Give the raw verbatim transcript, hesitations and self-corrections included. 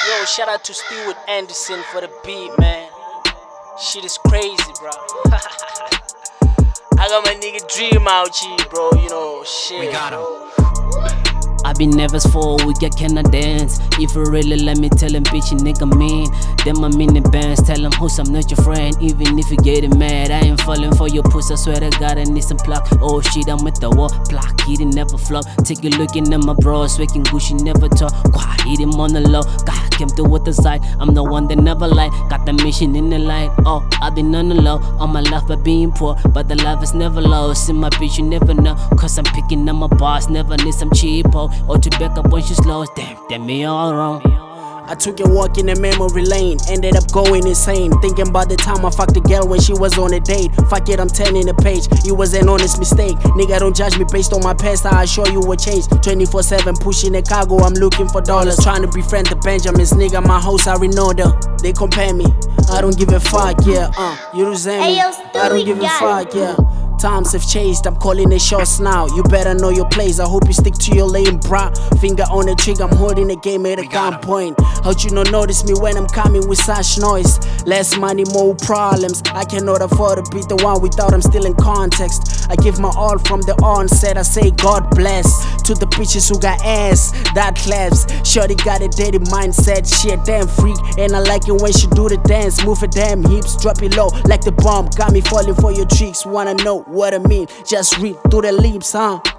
Yo, shout out to Stewart Anderson for the beat, man. Shit is crazy, bro. I got my nigga Dream out here, bro. You know, shit. We got him. I be nervous for a week, I cannot dance. If you really let me tell him, bitch, you nigga mean. Then my mini bands, tell him, host, I'm not your friend. Even if you getting mad, I ain't falling for your puss. I swear to God, I need some pluck. Oh shit, I'm with the war, block, he didn't never flop. Take a look in at my bros, waking Gucci never talk. Quiet, hit him on the low. God came through with the side. I'm the one that never lied. Got the mission in the light. Oh, I been on the low. On my life by being poor, but the life is never low. See my bitch, you never know. Cause I'm picking up my boss, never need some cheapo. Or to back up when she slows. Damn, damn me all wrong. I took a walk in the memory lane, ended up going insane. Thinking about the time I fucked a girl when she was on a date. Fuck it, I'm turning the page, it was an honest mistake. Nigga, don't judge me based on my past, I assure you will change. twenty-four seven pushing a cargo, I'm looking for dollars. Trying to befriend the Benjamins, nigga, my house, I know them. They compare me, I don't give a fuck, yeah, uh, you resent me, I don't give a fuck, yeah. Times have changed, I'm calling the shots now. You better know your place, I hope you stick to your lane, brah. Finger on the trigger, I'm holding the game at a gunpoint. How'd you not notice me when I'm coming with such noise? Less money, more problems. I cannot afford to be the one without I'm still in context. I give my all from the onset, I say God bless. To the bitches who got ass, that claps. Shorty got a dirty mindset, she a damn freak. And I like it when she do the dance, move her damn hips, drop it low like the bomb. Got me falling for your tricks, wanna know what I mean? Just read through the lips, huh?